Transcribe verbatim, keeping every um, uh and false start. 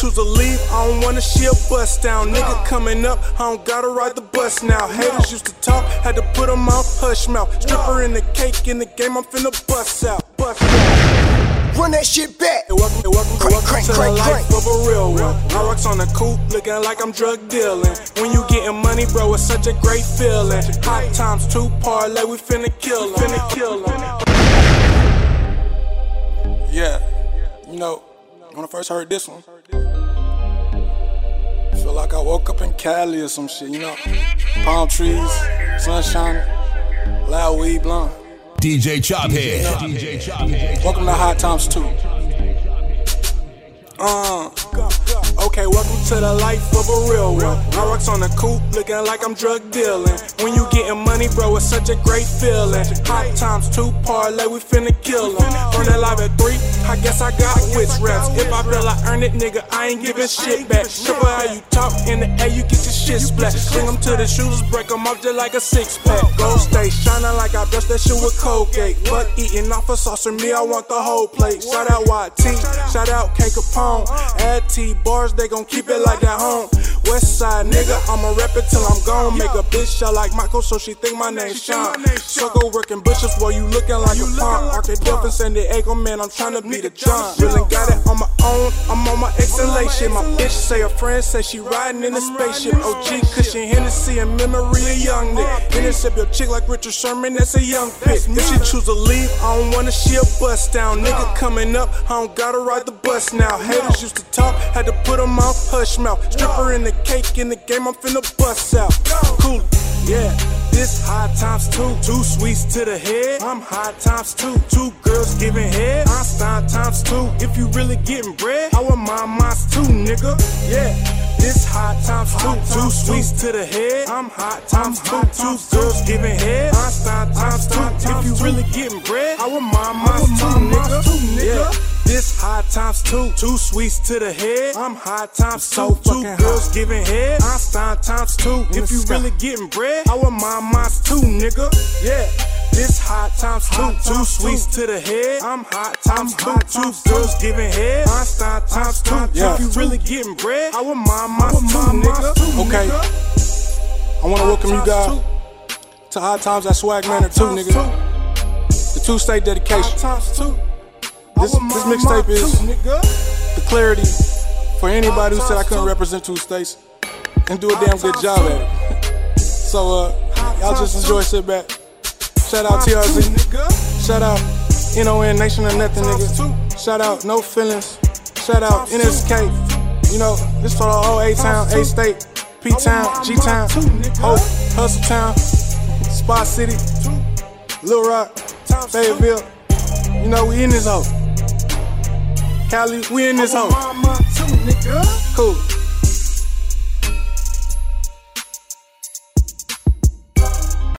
choose to leave, I don't wanna see a bust down. Nigga coming up, I don't gotta ride the bus now. Haters used to talk, had to put them on hush mouth. Stripper in the cake, in the game, I'm finna bust out. Bust out. Run that shit back. Hey, welcome, hey, welcome, crank, welcome crank, to crank, the life crank. of a real one. I rocks on the coupe, looking like I'm drug dealing. When you getting money, bro, it's such a great feeling. Hot times two parlay, we finna kill 'em. Finna kill 'em. Yeah, you know, when I first heard this one, I feel like I woke up in Cali or some shit, you know. Palm trees, sunshine, loud weed blunt. D J Chophead. You know, D J Chophead. Welcome to Hot Times two. Uh, okay, welcome to the life of a real one. I rocks on the coupe, looking like I'm drug dealing. When you getting money, bro, it's such a great feeling. Hot times two parlay, we finna kill 'em. Run that live at three, I guess I got witch raps. If I feel I earn it, nigga, I ain't giving shit back. Triple how you talk in the air, you get your shit splat. Bring 'em to the shooters, break 'em off just like a six pack. Gold stay shining like I brushed that shit with Colgate. But eating off a saucer, me, I want the whole plate. Shout out Y T, shout out K Capone. Add T bars, they gon' keep it like at home. West side nigga, I'ma rep it till I'm gone. Make a bitch shot like Michael, so she think my name Sean. Sucker working bushes while you looking like a punk. Arkadelphia, San Diego, man, I'm tryna be the John. Really got it on my own, I'm on my exhalation. My bitch say a friend say she riding in a spaceship. O G cushion Hennessy in memory of young nigga. Intercept your chick like Richard Sherman, that's a young bitch. If she choose to leave, I don't wanna see a bust down. Nigga coming up, I don't gotta ride the bus now. Haters used to talk, had to put them on hush mouth. Stripper in the cake, in the game, I'm finna bust out. Cool, yeah. This high times two, two sweets to the head. I'm high times two, two girls giving head. Einstein times two, if you really getting bread, I want my minds too, nigga. Yeah, this high times two, two sweets to the head. I'm hot times two, two girls giving head. Einstein times two, if you really getting bread, I want my minds too, nigga. Yeah. This high times two, two sweets to the head. I'm high times two, two girls giving head. Einstein times two, if you really getting bread, I want my minds too, nigga. Yeah, this high times two, two sweets to the head. I'm hot times two, two girls giving head. Einstein times two, if you really getting bread, I want my minds too, nigga. Okay, I wanna welcome you guys to High Times at Swag Manor two, nigga. The two-state dedication. This, this mixtape is the clarity for anybody who said I couldn't represent two states and do a damn good job at it. So, uh, y'all just enjoy, sit back. Shout out T R Z. Shout out N O N, Nation of Nothing, nigga. Shout out No Feelings. Shout out N S K. You know, this for the whole A-Town, A-State, P-Town, G-Town, Hope, Hustle Town, Spot City, Little Rock, Fayetteville. You know, we in this hoe. Cali, we in this hoe. Cool.